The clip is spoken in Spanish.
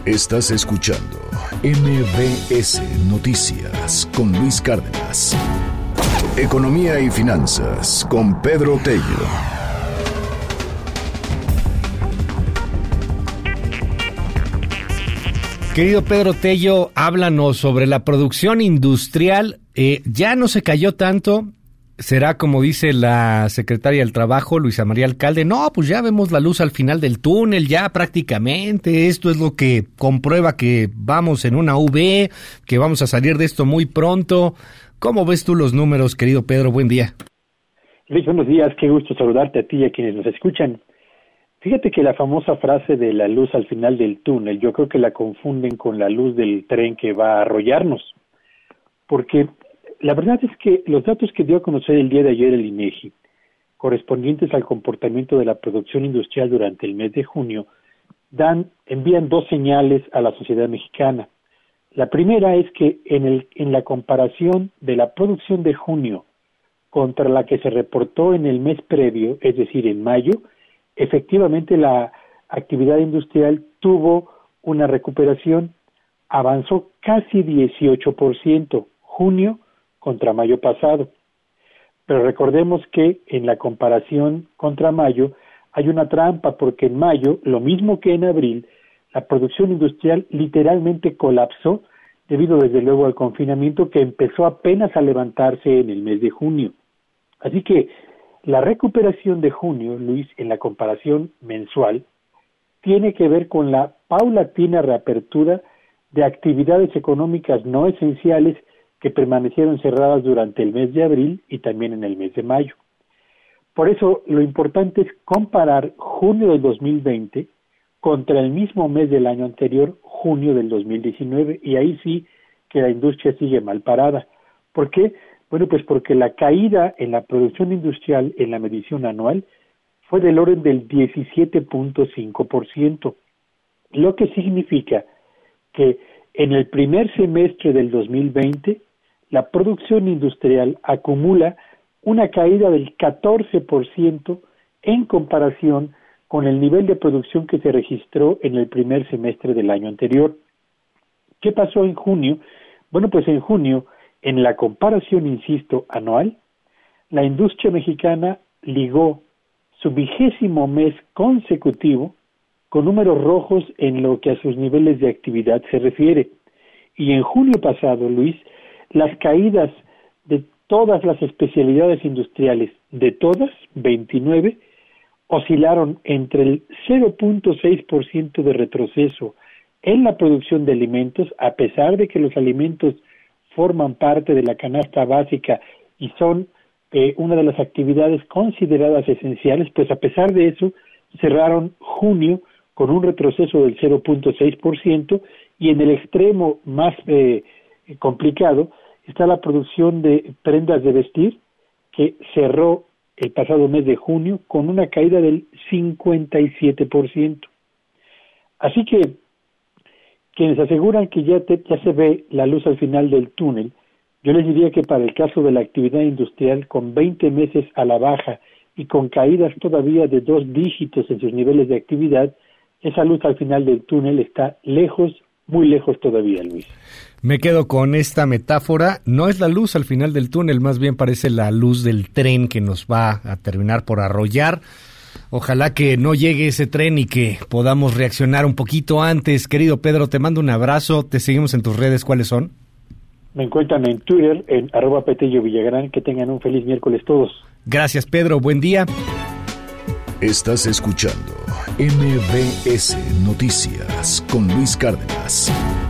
Estás escuchando MBS Noticias con Luis Cárdenas. Economía y finanzas con Pedro Tello. Querido Pedro Tello, háblanos sobre la producción industrial. Ya no se cayó tanto. Será como dice la secretaria del Trabajo, Luisa María Alcalde. No, pues ya vemos la luz al final del túnel, ya prácticamente. Esto es lo que comprueba que vamos en una V, que vamos a salir de esto muy pronto. ¿Cómo ves tú los números, querido Pedro? Buen día. Luis, buenos días. Qué gusto saludarte a ti y a quienes nos escuchan. Fíjate que la famosa frase de la luz al final del túnel, yo creo que la confunden con la luz del tren que va a arrollarnos. Porque la verdad es que los datos que dio a conocer el día de ayer el INEGI, correspondientes al comportamiento de la producción industrial durante el mes de junio, envían dos señales a la sociedad mexicana. La primera es que en la comparación de la producción de junio contra la que se reportó en el mes previo, es decir, en mayo, efectivamente la actividad industrial tuvo una recuperación, avanzó casi 18%, junio contra mayo pasado. Pero recordemos que en la comparación contra mayo hay una trampa, porque en mayo, lo mismo que en abril, la producción industrial literalmente colapsó debido desde luego al confinamiento que empezó apenas a levantarse en el mes de junio. Así que la recuperación de junio, Luis, en la comparación mensual, tiene que ver con la paulatina reapertura de actividades económicas no esenciales que permanecieron cerradas durante el mes de abril y también en el mes de mayo. Por eso, lo importante es comparar junio del 2020 contra el mismo mes del año anterior, junio del 2019, y ahí sí que la industria sigue mal parada. ¿Por qué? Bueno, pues porque la caída en la producción industrial en la medición anual fue del orden del 17.5%, lo que significa que en el primer semestre del 2020 la producción industrial acumula una caída del 14% en comparación con el nivel de producción que se registró en el primer semestre del año anterior. ¿Qué pasó en junio? Bueno, pues en junio, en la comparación, insisto, anual, la industria mexicana ligó su 20º mes consecutivo con números rojos en lo que a sus niveles de actividad se refiere. Y en junio pasado, Luis, las caídas de todas las especialidades industriales, de todas, 29, oscilaron entre el 0.6% de retroceso en la producción de alimentos, a pesar de que los alimentos forman parte de la canasta básica y son una de las actividades consideradas esenciales, pues a pesar de eso, cerraron junio con un retroceso del 0.6%, y en el extremo más complicado está la producción de prendas de vestir, que cerró el pasado mes de junio con una caída del 57%. Así que quienes aseguran que ya se ve la luz al final del túnel, yo les diría que para el caso de la actividad industrial, con 20 meses a la baja y con caídas todavía de 2 dígitos en sus niveles de actividad, esa luz al final del túnel está lejos, muy lejos todavía, Luis. Me quedo con esta metáfora. No es la luz al final del túnel, más bien parece la luz del tren que nos va a terminar por arrollar. Ojalá que no llegue ese tren y que podamos reaccionar un poquito antes. Querido Pedro, te mando un abrazo. Te seguimos en tus redes. ¿Cuáles son? Me encuentran en Twitter, en @PetelloVillagrán. Que tengan un feliz miércoles todos. Gracias, Pedro. Buen día. Estás escuchando MBS Noticias con Luis Cárdenas.